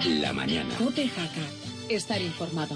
la mañana. COPE Jaca. Estar informado.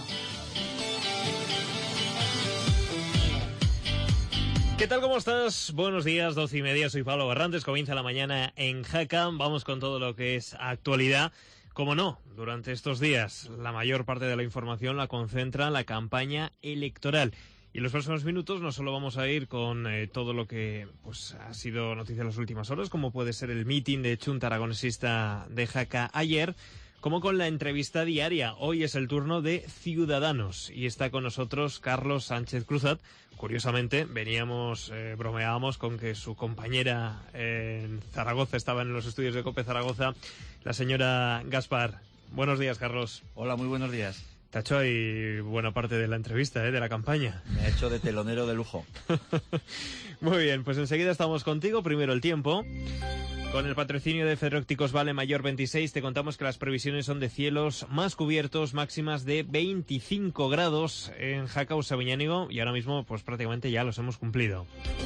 ¿Qué tal? ¿Cómo estás? Buenos días, 12:30. Soy Pablo Barrantes. Comienza la mañana en Jaca. Vamos con todo lo que es actualidad. Como no, durante estos días la mayor parte de la información la concentra la campaña electoral. Y en los próximos minutos no solo vamos a ir con todo lo que pues ha sido noticia en las últimas horas, como puede ser el mitin de Chunta Aragonesista de Jaca ayer, como con la entrevista diaria. Hoy es el turno de Ciudadanos y está con nosotros Carlos Sánchez Cruzat. Curiosamente, bromeábamos con que su compañera en Zaragoza estaba en los estudios de COPE Zaragoza, la señora Gaspar. Buenos días, Carlos. Hola, muy buenos días. Te ha hecho ahí buena parte de la entrevista, de la campaña. Me ha hecho de telonero de lujo. Muy bien, pues enseguida estamos contigo. Primero el tiempo. Con el patrocinio de Federópticos Vale Mayor 26 te contamos que las previsiones son de cielos más cubiertos, máximas de 25 grados en Jaca o Sabiñánigo, y ahora mismo pues prácticamente ya los hemos cumplido.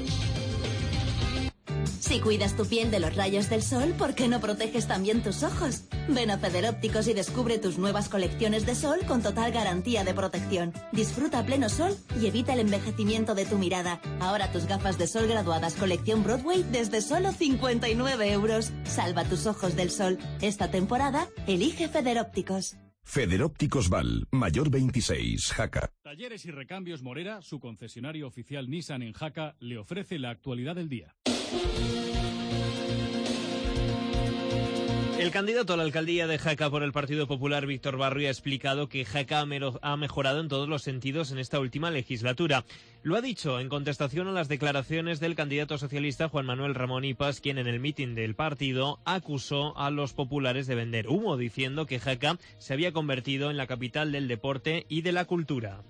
Si cuidas tu piel de los rayos del sol, ¿por qué no proteges también tus ojos? Ven a Federópticos y descubre tus nuevas colecciones de sol con total garantía de protección. Disfruta a pleno sol y evita el envejecimiento de tu mirada. Ahora tus gafas de sol graduadas colección Broadway desde solo 59 euros. Salva tus ojos del sol. Esta temporada, elige Federópticos. Federópticos Val, Mayor 26, Jaca. Talleres y Recambios Morera, su concesionario oficial Nissan en Jaca, le ofrece la actualidad del día. El candidato a la alcaldía de Jaca por el Partido Popular, Víctor Barrio, ha explicado que Jaca ha mejorado en todos los sentidos en esta última legislatura. Lo ha dicho en contestación a las declaraciones del candidato socialista Juan Manuel Ramón Ipas, quien en el mitin del partido acusó a los populares de vender humo, diciendo que Jaca se había convertido en la capital del deporte y de la cultura.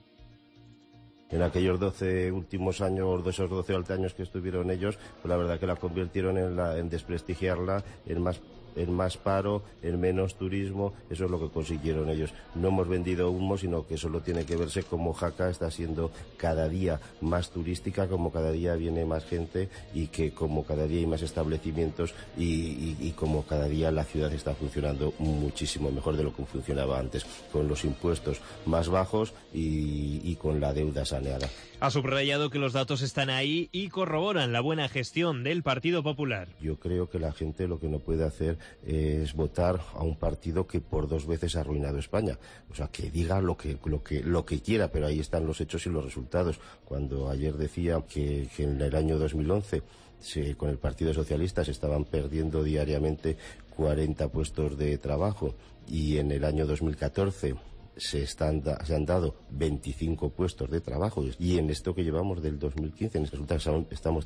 En aquellos 12 últimos años, de esos 12 años que estuvieron ellos, pues la verdad que la convirtieron en desprestigiarla, en más paro, en menos turismo. Eso es lo que consiguieron ellos. No hemos vendido humo, sino que solo tiene que verse cómo Jaca está siendo cada día más turística, como cada día viene más gente y que como cada día hay más establecimientos y como cada día la ciudad está funcionando muchísimo mejor de lo que funcionaba antes, con los impuestos más bajos y con la deuda saneada. Ha subrayado que los datos están ahí y corroboran la buena gestión del Partido Popular. Yo creo que la gente lo que no puede hacer es votar a un partido que por 2 veces ha arruinado España. O sea, que diga lo que quiera, pero ahí están los hechos y los resultados. Cuando ayer decía que en el año 2011 con el Partido Socialista se estaban perdiendo diariamente 40 puestos de trabajo y en el año 2014 se han dado 25 puestos de trabajo, y en esto que llevamos del 2015 resulta que estamos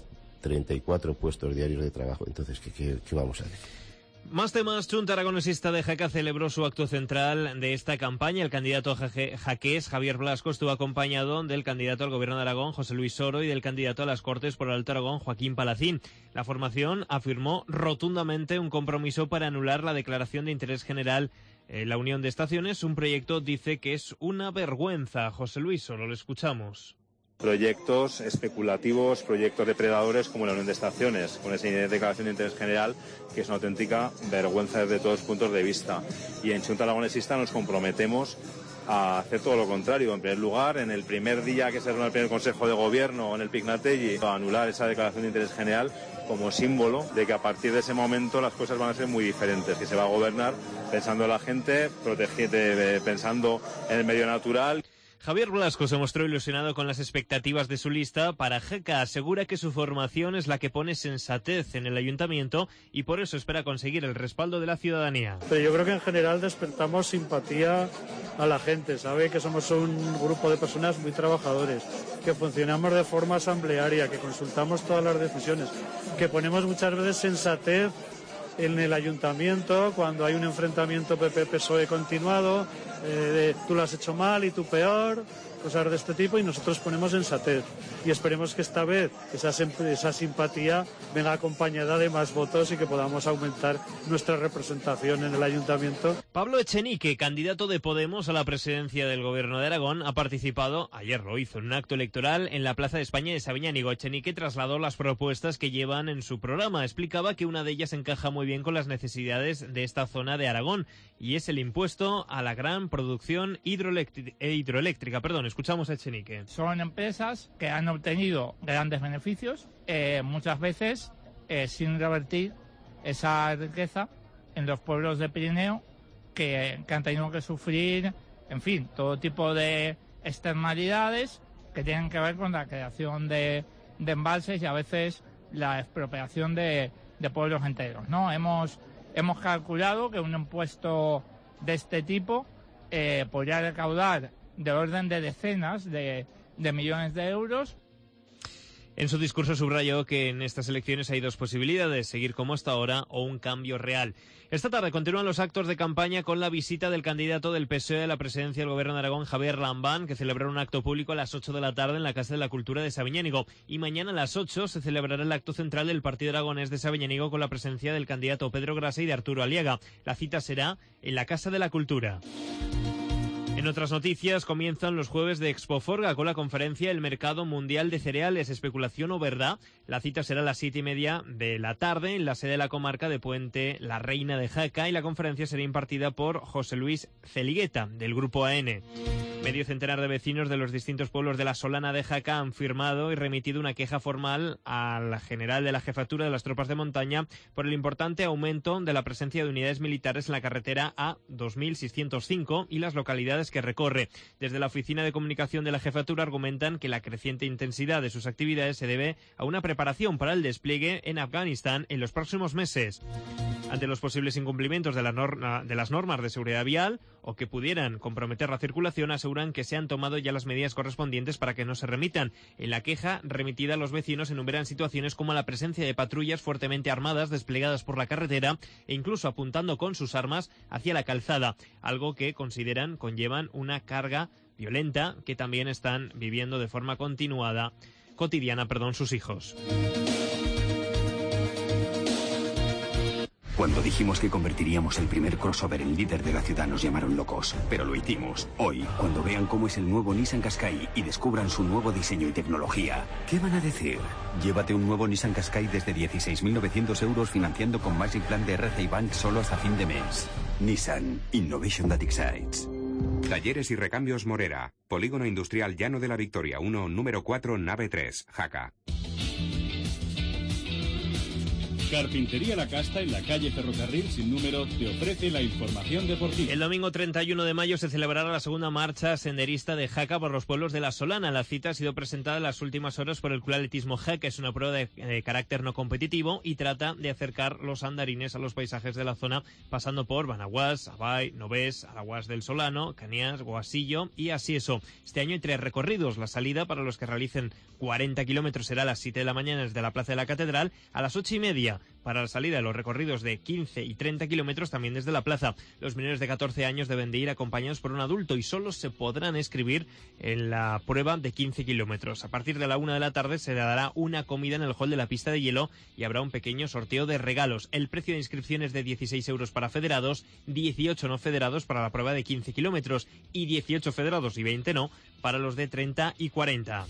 34 puestos diarios de trabajo. Entonces, ¿qué vamos a decir? Más temas. Chunta Aragonesista de Jaca celebró su acto central de esta campaña. El candidato jaqués, Javier Blasco, estuvo acompañado del candidato al gobierno de Aragón, José Luis Soro, y del candidato a las Cortes por el Alto Aragón, Joaquín Palacín. La formación afirmó rotundamente un compromiso para anular la declaración de interés general la unión de estaciones. Un proyecto, dice, que es una vergüenza. José Luis Soro, lo escuchamos. Proyectos especulativos, proyectos depredadores como la unión de estaciones, con esa declaración de interés general que es una auténtica vergüenza desde todos los puntos de vista. Y en Chunta Aragonesista nos comprometemos a hacer todo lo contrario. En primer lugar, en el primer día que se reúne el primer Consejo de Gobierno en el Pignatelli, a anular esa declaración de interés general como símbolo de que a partir de ese momento las cosas van a ser muy diferentes, que se va a gobernar pensando en la gente, pensando en el medio natural. Javier Blasco se mostró ilusionado con las expectativas de su lista para Jaca. Asegura que su formación es la que pone sensatez en el ayuntamiento y por eso espera conseguir el respaldo de la ciudadanía. Pero yo creo que en general despertamos simpatía a la gente, sabe que somos un grupo de personas muy trabajadores, que funcionamos de forma asamblearia, que consultamos todas las decisiones, que ponemos muchas veces sensatez en el ayuntamiento cuando hay un enfrentamiento PP-PSOE continuado, tú lo has hecho mal y tú peor, cosas de este tipo y nosotros ponemos sensatez. Y esperemos que esta vez esa simpatía venga acompañada de más votos y que podamos aumentar nuestra representación en el ayuntamiento. Pablo Echenique, candidato de Podemos a la presidencia del Gobierno de Aragón, ha participado, ayer lo hizo, en un acto electoral en la Plaza de España de Sabiñánigo. Echenique trasladó las propuestas que llevan en su programa. Explicaba que una de ellas encaja muy bien con las necesidades de esta zona de Aragón y es el impuesto a la gran producción hidroeléctrica. Escuchamos a Echenique. Son empresas que han obtenido grandes beneficios, muchas veces sin revertir esa riqueza en los pueblos de Pirineo que han tenido que sufrir, en fin, todo tipo de externalidades que tienen que ver con la creación de embalses y a veces la expropiación de pueblos enteros, ¿no? Hemos calculado que un impuesto de este tipo podría recaudar de orden de decenas de millones de euros. En su discurso subrayó que en estas elecciones hay dos posibilidades, seguir como hasta ahora o un cambio real. Esta tarde continúan los actos de campaña con la visita del candidato del PSOE a la presidencia del Gobierno de Aragón, Javier Lambán, que celebrará un acto público a las 8 de la tarde en la Casa de la Cultura de Sabiñánigo. Y mañana a las 8 se celebrará el acto central del Partido Aragonés de Sabiñánigo con la presencia del candidato Pedro Grasa y de Arturo Aliaga. La cita será en la Casa de la Cultura. En otras noticias, comienzan los jueves de Expoforga con la conferencia El Mercado Mundial de Cereales, Especulación o Verdad. La cita será a las 7:30 de la tarde en la sede de la comarca de Puente la Reina de Jaca y la conferencia será impartida por José Luis Celigueta, del Grupo AN. Medio centenar de vecinos de los distintos pueblos de la Solana de Jaca han firmado y remitido una queja formal al general de la Jefatura de las Tropas de Montaña por el importante aumento de la presencia de unidades militares en la carretera A2605 y las localidades que recorre. Desde la Oficina de Comunicación de la Jefatura argumentan que la creciente intensidad de sus actividades se debe a una preparación para el despliegue en Afganistán en los próximos meses. Ante los posibles incumplimientos de las normas de seguridad vial o que pudieran comprometer la circulación, aseguran que se han tomado ya las medidas correspondientes para que no se remitan. En la queja remitida, los vecinos enumeran situaciones como la presencia de patrullas fuertemente armadas desplegadas por la carretera e incluso apuntando con sus armas hacia la calzada, algo que consideran conllevan una carga violenta que también están viviendo de forma cotidiana, sus hijos. Cuando dijimos que convertiríamos el primer crossover en líder de la ciudad nos llamaron locos, pero lo hicimos. Hoy, cuando vean cómo es el nuevo Nissan Qashqai y descubran su nuevo diseño y tecnología, ¿qué van a decir? Llévate un nuevo Nissan Qashqai desde 16.900 euros financiando con Magic Plan de RCI Bank solo hasta fin de mes. Nissan. Innovation that excites. Talleres y recambios Morera. Polígono Industrial Llano de la Victoria 1, número 4, nave 3, Jaca. Carpintería La Casta, en la calle Ferrocarril sin número, te ofrece la información deportiva. El domingo 31 de mayo se celebrará la segunda marcha senderista de Jaca por los pueblos de la Solana. La cita ha sido presentada en las últimas horas por el Club Atletismo Jaca. Es una prueba de carácter no competitivo y trata de acercar los andarines a los paisajes de la zona, pasando por Banaguas, Abay, Novés, Araguas del Solano, Cañas, Guasillo y Asieso. Este año hay 3 recorridos. La salida para los que realicen 40 kilómetros será a las 7 de la mañana desde la Plaza de la Catedral, a las 8:30 para la salida de los recorridos de 15 y 30 kilómetros también desde la plaza. Los menores de 14 años deben de ir acompañados por un adulto y solo se podrán inscribir en la prueba de 15 kilómetros. A partir de la 1 de la tarde se dará una comida en el hall de la pista de hielo y habrá un pequeño sorteo de regalos. El precio de inscripción es de 16 euros para federados, 18 no federados para la prueba de 15 kilómetros y 18 federados y 20 no para los de 30 y 40.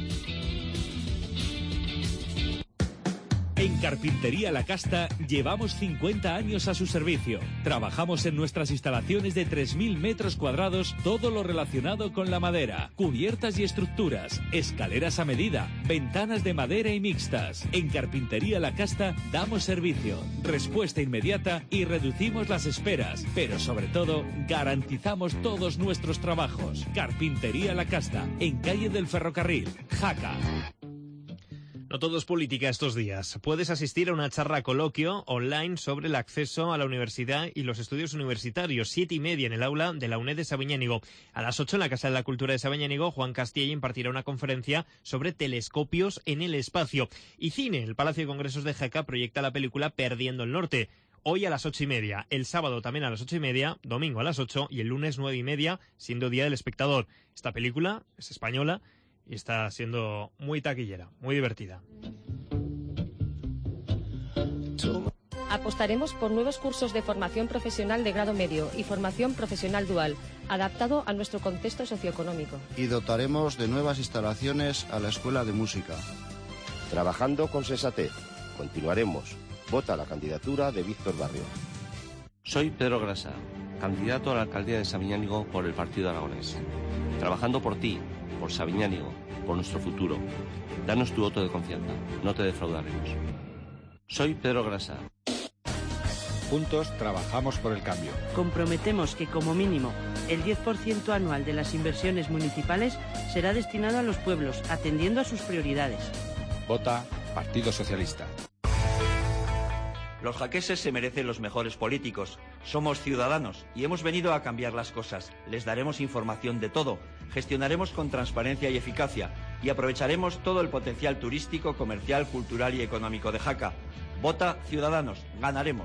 En Carpintería La Casta llevamos 50 años a su servicio. Trabajamos en nuestras instalaciones de 3.000 metros cuadrados, todo lo relacionado con la madera, cubiertas y estructuras, escaleras a medida, ventanas de madera y mixtas. En Carpintería La Casta damos servicio, respuesta inmediata y reducimos las esperas, pero sobre todo garantizamos todos nuestros trabajos. Carpintería La Casta, en calle del Ferrocarril, Jaca. No todo es política estos días. Puedes asistir a una charla coloquio online sobre el acceso a la universidad y los estudios universitarios, 7:30 en el aula de la UNED de Sabiñánigo. A las 8 en la Casa de la Cultura de Sabiñánigo, Juan Castilla impartirá una conferencia sobre telescopios en el espacio. Y cine. El Palacio de Congresos de Jaca proyecta la película Perdiendo el Norte, hoy a las 8:30, el sábado también a las 8:30, domingo a las 8 y el lunes 9:30, siendo Día del Espectador. Esta película es española y está siendo muy taquillera, muy divertida. Apostaremos por nuevos cursos de formación profesional de grado medio y formación profesional dual, adaptado a nuestro contexto socioeconómico. Y dotaremos de nuevas instalaciones a la Escuela de Música. Trabajando con sensatez, continuaremos. Vota la candidatura de Víctor Barrio. Soy Pedro Grasa, candidato a la alcaldía de Sabiñánigo por el Partido Aragonés. Trabajando por ti, por Sabiñánigo, por nuestro futuro. Danos tu voto de confianza, no te defraudaremos. Soy Pedro Grasa. Juntos trabajamos por el cambio. Comprometemos que, como mínimo, el 10% anual de las inversiones municipales será destinado a los pueblos, atendiendo a sus prioridades. Vota Partido Socialista. Los jaqueses se merecen los mejores políticos. Somos ciudadanos y hemos venido a cambiar las cosas. Les daremos información de todo, gestionaremos con transparencia y eficacia y aprovecharemos todo el potencial turístico, comercial, cultural y económico de Jaca. Vota Ciudadanos, ganaremos.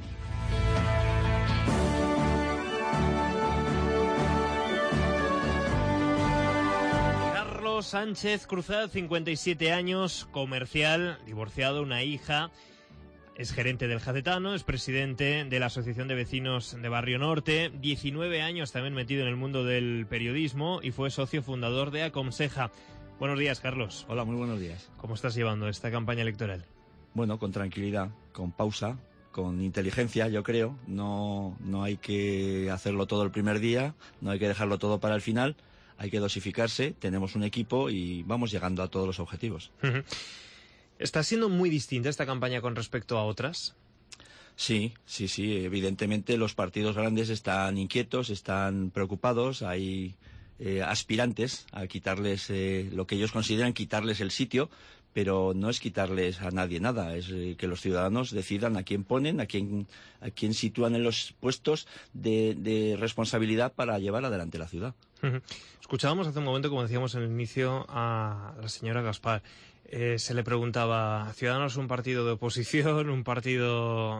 Carlos Sánchez Cruzat, 57 años, comercial, divorciado, una hija. Es gerente del Jacetano, es presidente de la Asociación de Vecinos de Barrio Norte, 19 años también metido en el mundo del periodismo y fue socio fundador de Aconseja. Buenos días, Carlos. Hola, muy buenos días. ¿Cómo estás llevando esta campaña electoral? Bueno, con tranquilidad, con pausa, con inteligencia, yo creo. No hay que hacerlo todo el primer día, no hay que dejarlo todo para el final, hay que dosificarse, tenemos un equipo y vamos llegando a todos los objetivos. ¿Está siendo muy distinta esta campaña con respecto a otras? Sí, evidentemente los partidos grandes están inquietos, están preocupados, hay aspirantes a quitarles lo que ellos consideran quitarles el sitio, pero no es quitarles a nadie nada, es que los ciudadanos decidan a quién ponen, a quién sitúan en los puestos de responsabilidad para llevar adelante la ciudad. Escuchábamos hace un momento, como decíamos en el inicio, a la señora Gaspar. Se le preguntaba, ¿Ciudadanos un partido de oposición, un partido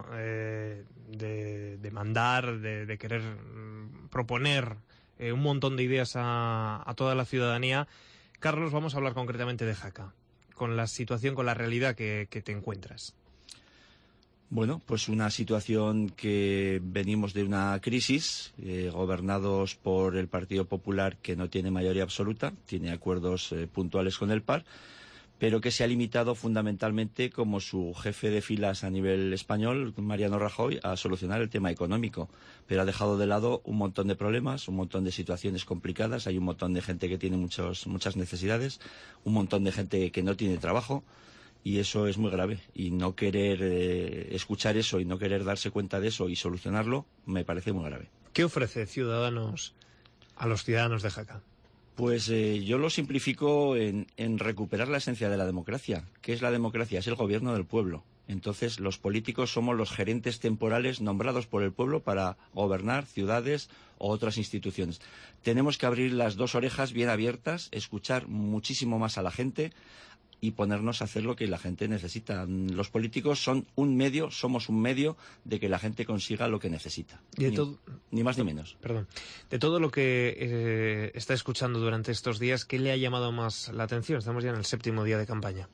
de mandar, de querer proponer un montón de ideas a toda la ciudadanía? Carlos, vamos a hablar concretamente de Jaca, con la situación, con la realidad que te encuentras. Bueno, pues una situación que venimos de una crisis, gobernados por el Partido Popular, que no tiene mayoría absoluta, tiene acuerdos puntuales con el PAR, pero que se ha limitado fundamentalmente, como su jefe de filas a nivel español, Mariano Rajoy, a solucionar el tema económico. Pero ha dejado de lado un montón de problemas, un montón de situaciones complicadas, hay un montón de gente que tiene muchas necesidades, un montón de gente que no tiene trabajo, y eso es muy grave. Y no querer escuchar eso y no querer darse cuenta de eso y solucionarlo, me parece muy grave. ¿Qué ofrece Ciudadanos a los ciudadanos de Jaca? Pues yo lo simplifico en recuperar la esencia de la democracia. ¿Qué es la democracia? Es el gobierno del pueblo. Entonces, los políticos somos los gerentes temporales nombrados por el pueblo para gobernar ciudades o otras instituciones. Tenemos que abrir las dos orejas bien abiertas, escuchar muchísimo más a la gente y ponernos a hacer lo que la gente necesita. Los políticos son un medio, somos un medio de que la gente consiga lo que necesita. Ni más ni menos. Perdón. De todo lo que está escuchando durante estos días, ¿qué le ha llamado más la atención? Estamos ya en el 7º día de campaña.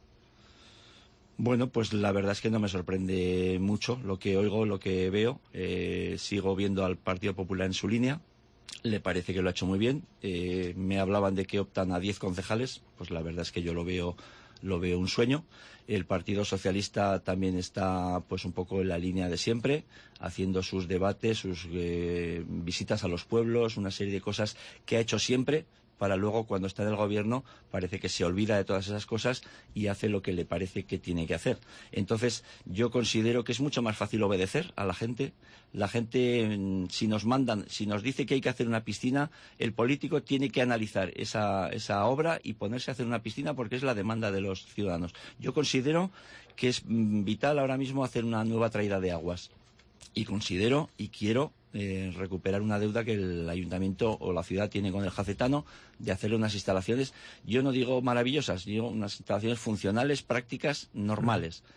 Bueno, pues la verdad es que no me sorprende mucho lo que oigo, lo que veo. Sigo viendo al Partido Popular en su línea. Le parece que lo ha hecho muy bien. Me hablaban de que optan a 10 concejales. Pues la verdad es que yo lo veo un sueño. El Partido Socialista también está pues un poco en la línea de siempre, haciendo sus debates, sus visitas a los pueblos, una serie de cosas que ha hecho siempre, para luego cuando está en el gobierno parece que se olvida de todas esas cosas y hace lo que le parece que tiene que hacer. Entonces yo considero que es mucho más fácil obedecer a la gente. La gente, si nos mandan, si nos dice que hay que hacer una piscina, el político tiene que analizar esa obra y ponerse a hacer una piscina porque es la demanda de los ciudadanos. Yo considero que es vital ahora mismo hacer una nueva traída de aguas. Y considero y quiero recuperar una deuda que el ayuntamiento o la ciudad tiene con el Jacetano, de hacerle unas instalaciones, yo no digo maravillosas, digo unas instalaciones funcionales, prácticas, normales.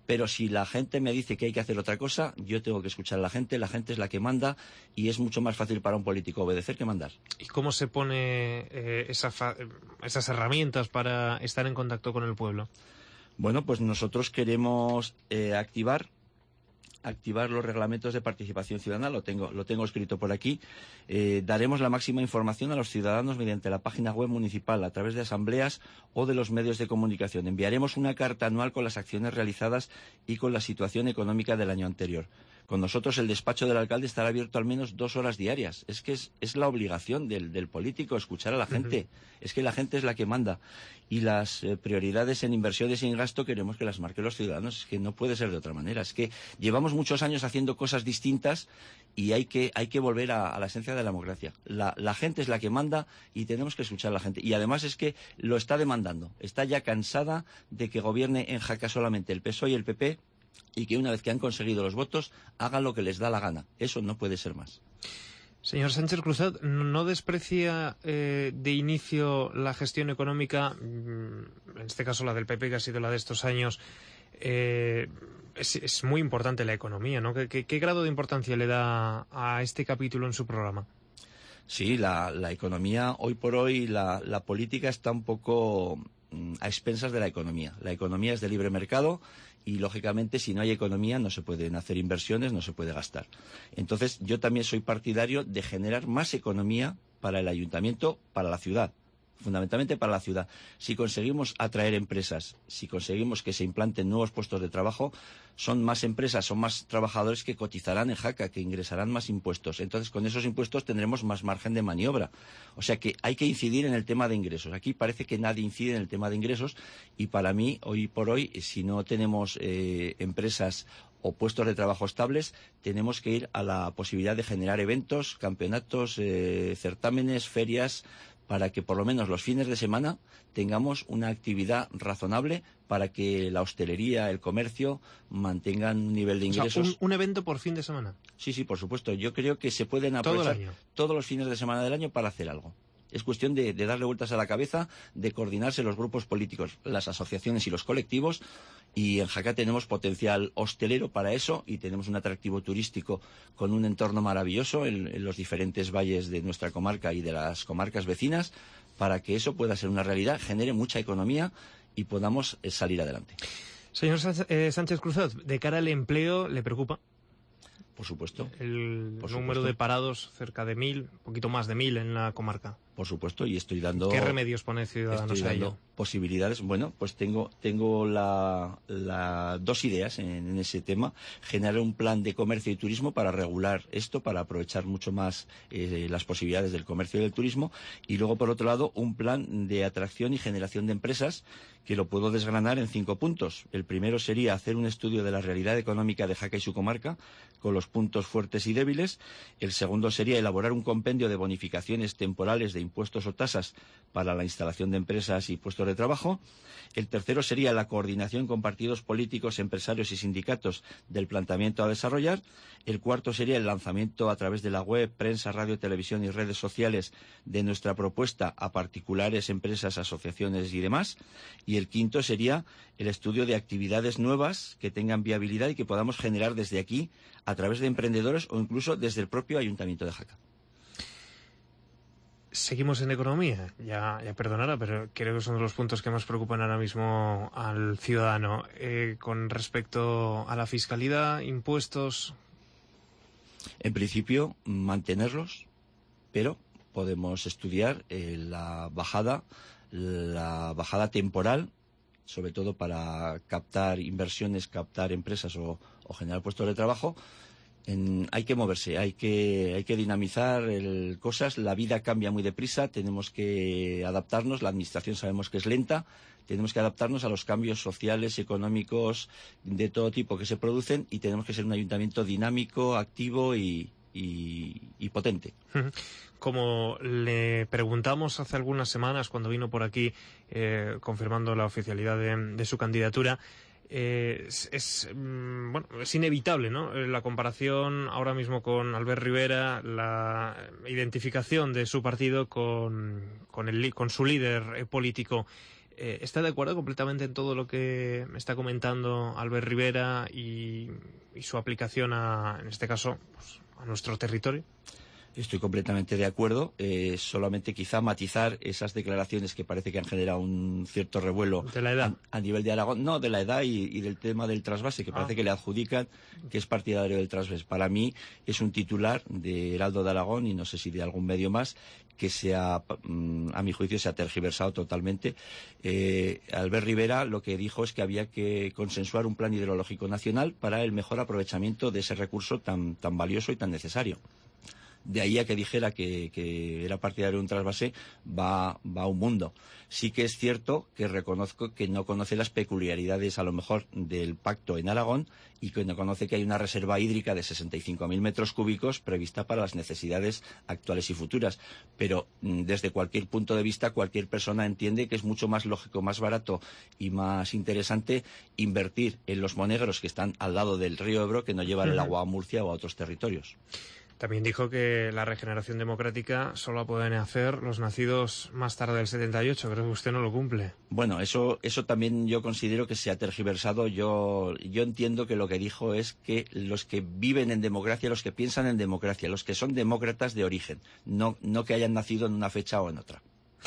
Pero si la gente me dice que hay que hacer otra cosa, yo tengo que escuchar a la gente es la que manda y es mucho más fácil para un político obedecer que mandar. ¿Y cómo se pone esas herramientas para estar en contacto con el pueblo? Bueno, pues nosotros queremos activar los reglamentos de participación ciudadana, lo tengo escrito por aquí. Daremos la máxima información a los ciudadanos mediante la página web municipal, a través de asambleas o de los medios de comunicación. Enviaremos una carta anual con las acciones realizadas y con la situación económica del año anterior. Con nosotros el despacho del alcalde estará abierto al menos 2 horas diarias. Es que es la obligación del político escuchar a la gente. Es que la gente es la que manda. Y las prioridades en inversiones y en gasto queremos que las marquen los ciudadanos. Es que no puede ser de otra manera. Es que llevamos muchos años haciendo cosas distintas y hay que volver a la esencia de la democracia. La gente es la que manda y tenemos que escuchar a la gente. Y además es que lo está demandando. Está ya cansada de que gobierne en Jaca solamente el PSOE y el PP y que una vez que han conseguido los votos hagan lo que les da la gana. Eso no puede ser más. Señor Sánchez Cruzat, ¿no desprecia de inicio la gestión económica, en este caso la del PP, que ha sido la de estos años? Es muy importante la economía, ¿no? ¿Qué grado de importancia le da a este capítulo en su programa? Sí, la economía, hoy por hoy, la política está un poco a expensas de la economía. La economía es de libre mercado y, lógicamente, si no hay economía no se pueden hacer inversiones, no se puede gastar. Entonces, yo también soy partidario de generar más economía para el ayuntamiento, para la ciudad. Fundamentalmente para la ciudad. Si conseguimos atraer empresas, si conseguimos que se implanten nuevos puestos de trabajo, son más empresas, son más trabajadores que cotizarán en Jaca, que ingresarán más impuestos. Entonces, con esos impuestos tendremos más margen de maniobra. O sea que hay que incidir en el tema de ingresos. Aquí parece que nadie incide en el tema de ingresos y para mí, hoy por hoy, si no tenemos empresas o puestos de trabajo estables, tenemos que ir a la posibilidad de generar eventos, campeonatos, certámenes, ferias, para que por lo menos los fines de semana tengamos una actividad razonable para que la hostelería, el comercio mantengan un nivel de ingresos. O sea, un evento por fin de semana. Sí, por supuesto. Yo creo que se pueden aprovechar todos los fines de semana del año para hacer algo. Es cuestión de darle vueltas a la cabeza, de coordinarse los grupos políticos, las asociaciones y los colectivos. Y en Jaca tenemos potencial hostelero para eso y tenemos un atractivo turístico con un entorno maravilloso en los diferentes valles de nuestra comarca y de las comarcas vecinas para que eso pueda ser una realidad, genere mucha economía y podamos salir adelante. Señor Sánchez Cruzat, de cara al empleo, ¿le preocupa? Por supuesto. El número de parados, cerca de 1.000, un poquito más de 1.000 en la comarca. Por supuesto, y estoy dando... ¿Qué remedios pone Ciudadanos a ello? Posibilidades. Bueno, pues tengo dos ideas en ese tema. Generar un plan de comercio y turismo para regular esto, para aprovechar mucho más las posibilidades del comercio y del turismo. Y luego, por otro lado, un plan de atracción y generación de empresas que lo puedo desgranar en 5 puntos. El primero sería hacer un estudio de la realidad económica de Jaca y su comarca, con los puntos fuertes y débiles. El segundo sería elaborar un compendio de bonificaciones temporales de impuestos o tasas para la instalación de empresas y puestos de trabajo. El tercero sería la coordinación con partidos políticos, empresarios y sindicatos del planteamiento a desarrollar. El cuarto sería el lanzamiento a través de la web, prensa, radio, televisión y redes sociales de nuestra propuesta a particulares, empresas, asociaciones y demás. Y el quinto sería el estudio de actividades nuevas que tengan viabilidad y que podamos generar desde aquí a través de emprendedores o incluso desde el propio Ayuntamiento de Jaca. Seguimos en economía, ya perdonará, pero creo que son los puntos que más preocupan ahora mismo al ciudadano. Con respecto a la fiscalidad, impuestos... En principio, mantenerlos, pero podemos estudiar la bajada temporal, sobre todo para captar inversiones, captar empresas o generar puestos de trabajo. Hay que moverse, hay que dinamizar cosas. La vida cambia muy deprisa, tenemos que adaptarnos. La administración sabemos que es lenta, tenemos que adaptarnos a los cambios sociales, económicos, de todo tipo que se producen y tenemos que ser un ayuntamiento dinámico, activo y potente. Como le preguntamos hace algunas semanas cuando vino por aquí confirmando la oficialidad de su candidatura, es inevitable, ¿no? La comparación ahora mismo con Albert Rivera, la identificación de su partido con su líder político. ¿Está de acuerdo completamente en todo lo que me está comentando Albert Rivera y su aplicación en este caso, pues, a nuestro territorio? Estoy completamente de acuerdo, solamente quizá matizar esas declaraciones que parece que han generado un cierto revuelo de la edad. A nivel de Aragón, no, de la edad y del tema del trasvase, que parece que le adjudican que es partidario del trasvase. Para mí es un titular de Heraldo de Aragón y no sé si de algún medio más que a mi juicio se ha tergiversado totalmente. Albert Rivera lo que dijo es que había que consensuar un plan hidrológico nacional para el mejor aprovechamiento de ese recurso tan valioso y tan necesario. De ahí a que dijera que era partidario de un trasvase va un mundo. Sí que es cierto que reconozco que no conoce las peculiaridades a lo mejor del pacto en Aragón y que no conoce que hay una reserva hídrica de 65.000 metros cúbicos prevista para las necesidades actuales y futuras. Pero desde cualquier punto de vista, cualquier persona entiende que es mucho más lógico, más barato y más interesante invertir en los monegros que están al lado del río Ebro que no llevar el agua a Murcia o a otros territorios. También dijo que la regeneración democrática solo la pueden hacer los nacidos más tarde del 78. Creo que usted no lo cumple. Bueno, eso también yo considero que se ha tergiversado. Yo entiendo que lo que dijo es que los que viven en democracia, los que piensan en democracia, los que son demócratas de origen, no que hayan nacido en una fecha o en otra.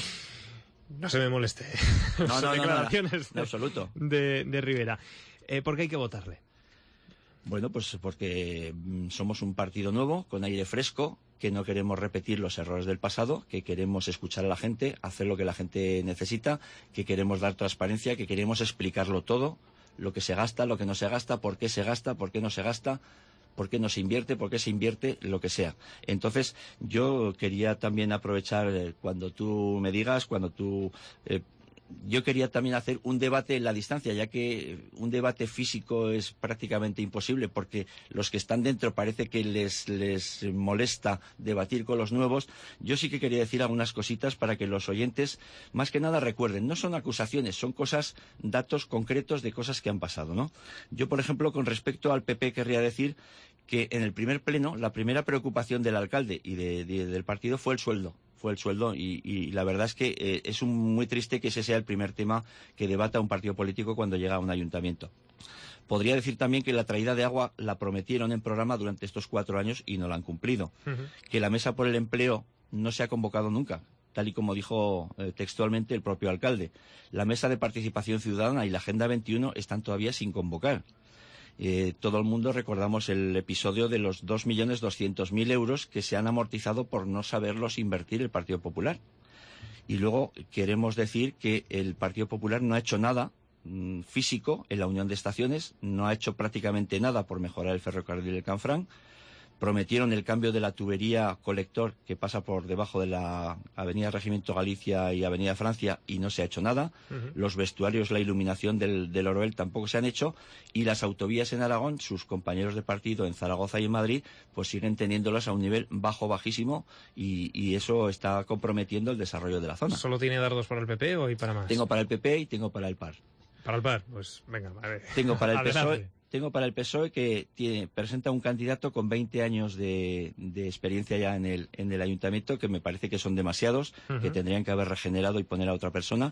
No se me moleste. No, declaraciones en absoluto. De Rivera. ¿Por qué hay que votarle? Bueno, pues porque somos un partido nuevo, con aire fresco, que no queremos repetir los errores del pasado, que queremos escuchar a la gente, hacer lo que la gente necesita, que queremos dar transparencia, que queremos explicarlo todo, lo que se gasta, lo que no se gasta, por qué se gasta, por qué no se gasta, por qué no se invierte, por qué se invierte, lo que sea. Entonces, yo quería también aprovechar cuando tú me digas, yo quería también hacer un debate en la distancia, ya que un debate físico es prácticamente imposible, porque los que están dentro parece que les molesta debatir con los nuevos. Yo sí que quería decir algunas cositas para que los oyentes, más que nada, recuerden. No son acusaciones, son datos concretos de cosas que han pasado, ¿no? Yo, por ejemplo, con respecto al PP, querría decir que en el primer pleno, la primera preocupación del alcalde y del partido fue el sueldo. Y la verdad es que es muy triste que ese sea el primer tema que debata un partido político cuando llega a un ayuntamiento. Podría decir también que la traída de agua la prometieron en programa durante estos 4 años y no la han cumplido. Que la mesa por el empleo no se ha convocado nunca, tal y como dijo textualmente el propio alcalde. La mesa de participación ciudadana y la Agenda 21 están todavía sin convocar. Todo el mundo recordamos el episodio de los 2.200.000 euros que se han amortizado por no saberlos invertir el Partido Popular. Y luego queremos decir que el Partido Popular no ha hecho nada físico en la unión de estaciones, no ha hecho prácticamente nada por mejorar el ferrocarril del Canfranc. Prometieron el cambio de la tubería colector que pasa por debajo de la Avenida Regimiento Galicia y Avenida Francia y no se ha hecho nada. Los vestuarios, la iluminación del Oroel tampoco se han hecho. Y las autovías en Aragón, sus compañeros de partido en Zaragoza y en Madrid, pues siguen teniéndolas a un nivel bajísimo y eso está comprometiendo el desarrollo de la zona. ¿Solo tiene dardos para el PP o hay para más? Tengo para el PP y tengo para el PAR. Para el PAR, pues venga, a ver. Tengo para el PSOE. Tengo para el PSOE que presenta un candidato con 20 años de experiencia ya en el ayuntamiento, que me parece que son demasiados, que tendrían que haber regenerado y poner a otra persona.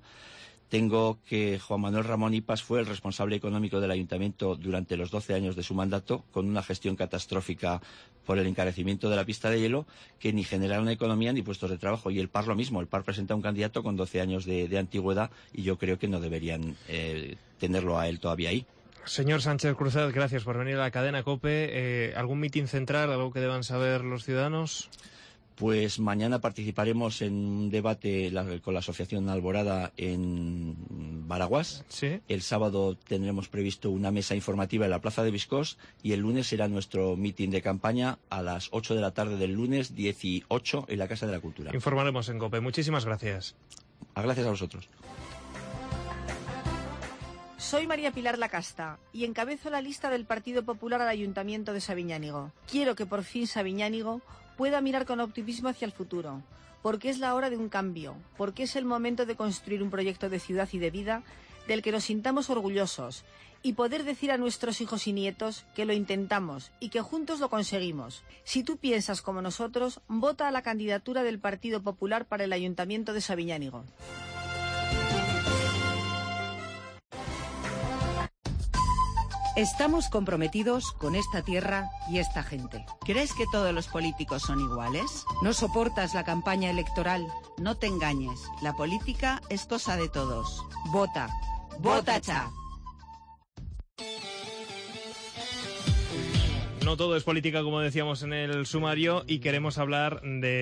Tengo que Juan Manuel Ramón Ipas fue el responsable económico del ayuntamiento durante los 12 años de su mandato, con una gestión catastrófica por el encarecimiento de la pista de hielo, que ni generaron economía ni puestos de trabajo. Y el PAR lo mismo. El PAR presenta un candidato con 12 años de antigüedad y yo creo que no deberían tenerlo a él todavía ahí. Señor Sánchez Cruzat, gracias por venir a la cadena COPE. ¿Algún mitin central, algo que deban saber los ciudadanos? Pues mañana participaremos en un debate con la Asociación Alborada en Baraguás. ¿Sí? El sábado tendremos previsto una mesa informativa en la Plaza de Viscós y el lunes será nuestro mitin de campaña a las 8 de la tarde del lunes 18 en la Casa de la Cultura. Informaremos en COPE. Muchísimas gracias. Gracias a vosotros. Soy María Pilar Lacasta y encabezo la lista del Partido Popular al Ayuntamiento de Sabiñánigo. Quiero que por fin Sabiñánigo pueda mirar con optimismo hacia el futuro, porque es la hora de un cambio, porque es el momento de construir un proyecto de ciudad y de vida del que nos sintamos orgullosos y poder decir a nuestros hijos y nietos que lo intentamos y que juntos lo conseguimos. Si tú piensas como nosotros, vota a la candidatura del Partido Popular para el Ayuntamiento de Sabiñánigo. Estamos comprometidos con esta tierra y esta gente. ¿Crees que todos los políticos son iguales? ¿No soportas la campaña electoral? No te engañes, la política es cosa de todos. Vota. ¡Vota Cha! No todo es política, como decíamos en el sumario, y queremos hablar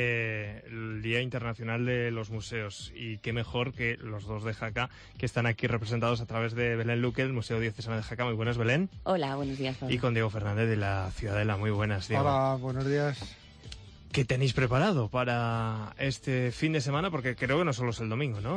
del Día Internacional de los Museos. Y qué mejor que los dos de Jaca, que están aquí representados a través de Belén Luque, el Museo Diocesano de Jaca. Muy buenas, Belén. Hola, buenos días, Pablo. Y con Diego Fernández de la Ciudadela. Muy buenas, Diego. Hola, buenos días. ¿Qué tenéis preparado para este fin de semana? Porque creo que no solo es el domingo, ¿no?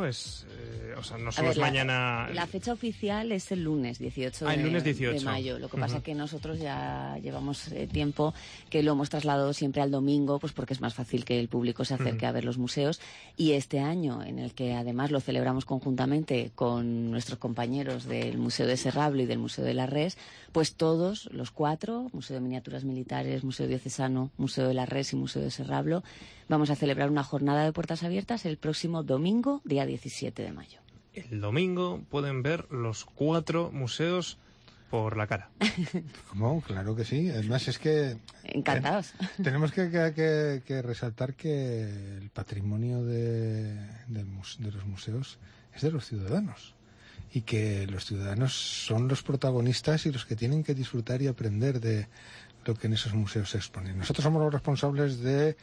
No solo es mañana. La fecha oficial es el lunes 18 el lunes 18 de mayo. Lo que pasa es que nosotros ya llevamos tiempo que lo hemos trasladado siempre al domingo, pues porque es más fácil que el público se acerque a ver los museos. Y este año, en el que además lo celebramos conjuntamente con nuestros compañeros del Museo de Serrablo y del Museo de la Res, pues todos los cuatro, Museo de Miniaturas Militares, Museo Diocesano, Museo de la Res y Museo de Serrablo, vamos a celebrar una jornada de puertas abiertas el próximo domingo, día 17 de mayo. El domingo pueden ver los 4 museos por la cara. ¿Cómo? Claro que sí. Además es que... Encantados. Tenemos que resaltar que el patrimonio de los museos es de los ciudadanos. Y que los ciudadanos son los protagonistas y los que tienen que disfrutar y aprender de lo que en esos museos se expone. Nosotros somos los responsables de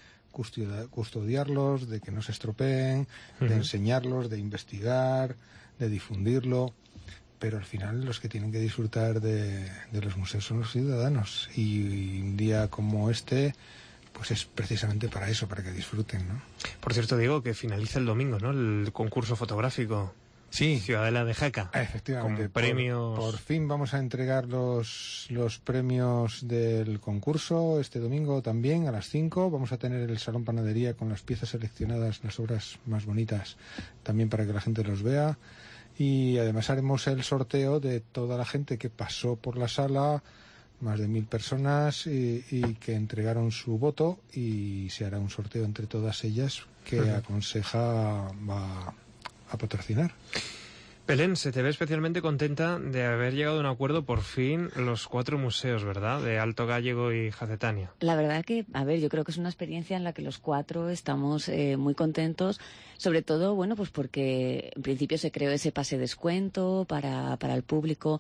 custodiarlos, de que no se estropeen, de enseñarlos, de investigar, de difundirlo, pero al final los que tienen que disfrutar de los museos son los ciudadanos, y un día como este pues es precisamente para eso, para que disfruten, ¿no? Por cierto, Diego, que finaliza el domingo, ¿no?, el concurso fotográfico. Sí. Ciudadela de Jaca. Efectivamente. Con premios. Por fin vamos a entregar los premios del concurso este domingo también a las 5. Vamos a tener el Salón Panadería con las piezas seleccionadas, las obras más bonitas, también para que la gente los vea. Y además haremos el sorteo de toda la gente que pasó por la sala, más de 1.000 personas, y que entregaron su voto, y se hará un sorteo entre todas ellas que Aconseja va a patrocinar. Belén, se te ve especialmente contenta de haber llegado a un acuerdo por fin los 4 museos, ¿verdad?, de Alto Gállego y Jacetania. La verdad que, yo creo que es una experiencia en la que los 4 estamos muy contentos, sobre todo, bueno, pues porque en principio se creó ese pase descuento para el público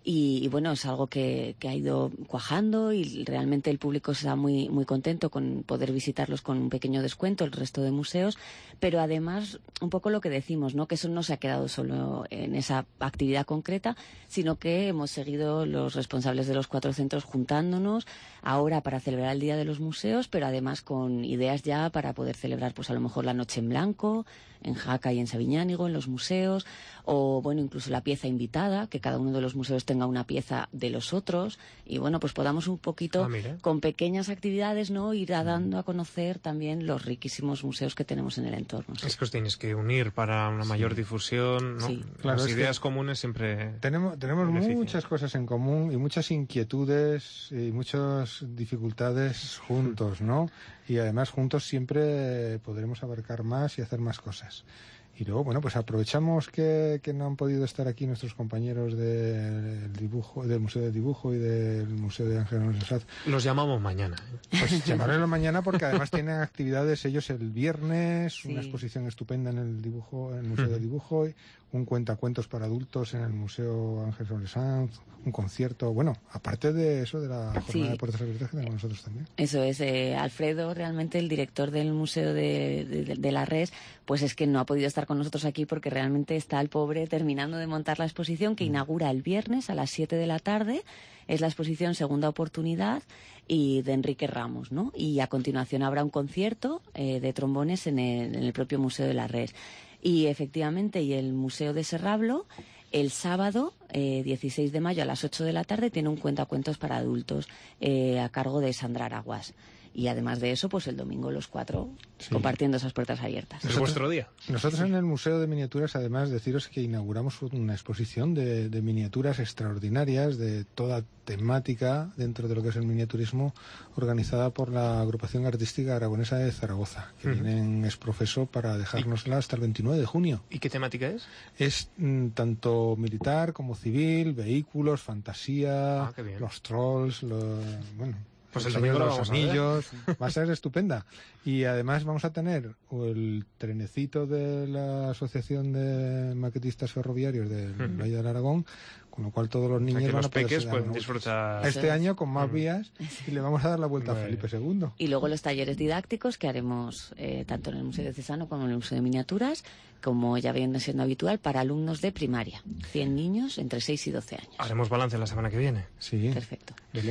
y bueno, es algo que ha ido cuajando y realmente el público está muy, muy contento con poder visitarlos con un pequeño descuento, el resto de museos, pero además un poco lo que decimos, ¿no?, que eso no se ha quedado solo en esa actividad concreta, sino que hemos seguido los responsables de los 4 centros juntándonos ahora para celebrar el Día de los Museos, pero además con ideas ya para poder celebrar pues a lo mejor la Noche en Blanco en Jaca y en Sabiñánigo, en los museos, o bueno, incluso la pieza invitada, que cada uno de los museos tenga una pieza de los otros, y bueno, pues podamos un poquito, con pequeñas actividades, ¿no?, ir dando a conocer también los riquísimos museos que tenemos en el entorno. Es que os tienes que unir para una mayor difusión, ¿no? Sí. Claro, las ideas comunes siempre... Tenemos muchas cosas en común y muchas inquietudes y muchas dificultades juntos, ¿no? Y además juntos siempre podremos abarcar más y hacer más cosas. Y luego, bueno, pues aprovechamos que no han podido estar aquí nuestros compañeros del Museo del Dibujo y del Museo de Ángel Gómez Sanz. Los llamamos mañana. Pues llamarlos mañana porque además tienen actividades ellos el viernes, una exposición estupenda en el Museo del Dibujo, un cuentacuentos para adultos en el Museo Ángel Gómez Sanz, un concierto, bueno, aparte de eso, de la jornada de puertas abiertas que tenemos nosotros también. Eso es, Alfredo, realmente el director del Museo de la Res, pues es que no ha podido estar con nosotros aquí porque realmente está el pobre terminando de montar la exposición que inaugura el viernes a las 7 de la tarde. Es la exposición Segunda Oportunidad y de Enrique Ramos, ¿no? Y a continuación habrá un concierto de trombones en el propio Museo de la Res. Y efectivamente, y el Museo de Serrablo, el sábado 16 de mayo a las 8 de la tarde tiene un cuentacuentos para adultos a cargo de Sandra Araguas. Y además de eso, pues el domingo los 4 compartiendo esas puertas abiertas. ¿Es vuestro día? Nosotros en el Museo de Miniaturas, además, deciros que inauguramos una exposición de miniaturas extraordinarias de toda temática dentro de lo que es el miniaturismo, organizada por la Agrupación Artística Aragonesa de Zaragoza, que vienen exprofeso para dejárnosla hasta el 29 de junio. ¿Y qué temática es? Es tanto militar como civil, vehículos, fantasía, los trolls, pues el Señor domingo de lo los vamos a ver. Anillos, va a ser estupenda. Y además vamos a tener el trenecito de la Asociación de Maquetistas Ferroviarios del Valle del Aragón, con lo cual todos los niños que van los a poder peques dar pueden una vuelta. disfrutar. Este año con más vías y le vamos a dar la vuelta a Felipe II. Y luego los talleres didácticos que haremos tanto en el Museo Diocesano como en el Museo de Miniaturas, como ya viene siendo habitual, para alumnos de primaria. 100 niños entre 6 y 12 años. Haremos balance la semana que viene. Sí. Perfecto.